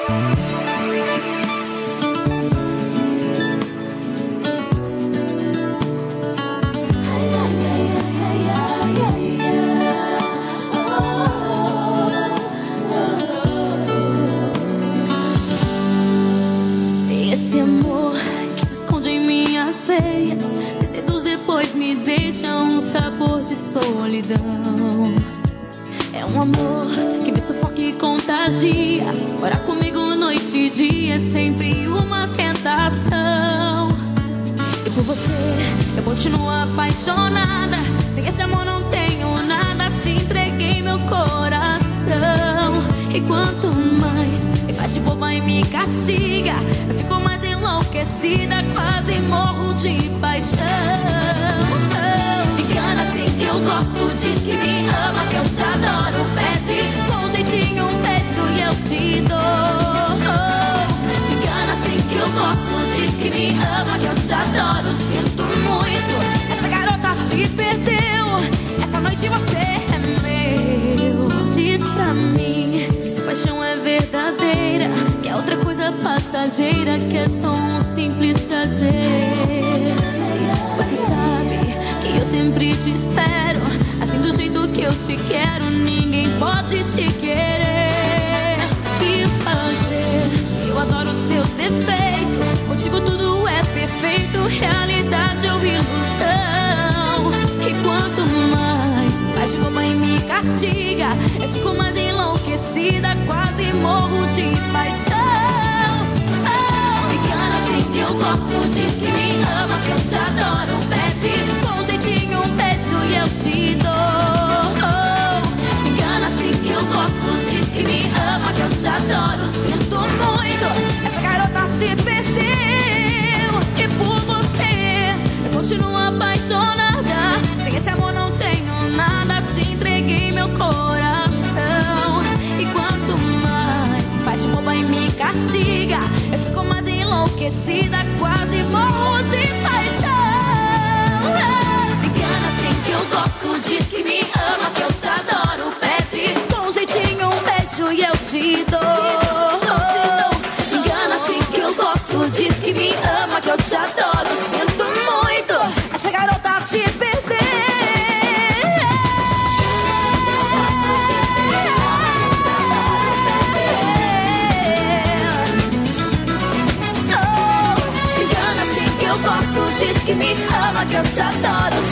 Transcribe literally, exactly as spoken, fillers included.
Esse amor que se esconde em minhas veias, me seduz, depois me deixa um sabor de solidão. É um amor que me sufoca e contagia. Ora comigo noite e dia, é sempre uma tentação. E por você eu continuo apaixonada. Sem esse amor não tenho nada, te entreguei meu coração. E quanto mais me faz de boba e me castiga, eu fico mais enlouquecida, quase morro de paixão. Engana assim que eu gosto, diz que me ama, que eu te adoro. Pede com jeitinho um beijo e eu te dou. Engana assim que eu gosto, diz que me ama, que eu te adoro. Sinto muito, essa garota te perdeu. Essa noite você é meu. Diz pra mim que essa paixão é verdadeira, que é outra coisa passageira, que é só um simples prazer. Você sabe que eu sempre te espero, assim do jeito que eu te quero, ninguém pode te querer. E fazer, se eu adoro seus defeitos, contigo tudo é perfeito, realidade ou ilusão. E quanto mais me faz de boba e me castiga, eu fico mais enlouquecida, quase morro de paixão. Oh, engana assim que eu gosto, diz que me ama, que eu te adoro. Pede com jeitinho um beijo e eu te dou. Oh, engana assim que eu gosto, diz que me ama, que eu te adoro. Sinto muito, essa garota te perdeu. E por você eu continuo apaixonada. Sem esse amor não tenho nada, te entreguei meu coração. E quanto mais me faz de boba e me castiga, eu fico mais enlouquecida, quase morro de paixão. Engana assim que eu gosto, diz que me ama, que eu te adoro. Pede com jeitinho um beijo e eu te dou. Engana assim que eu gosto, diz que me ama, que eu te adoro. Sinto muito, essa garota te perdeu. Oh, engana assim que eu gosto, diz que me ama, que eu te adoro.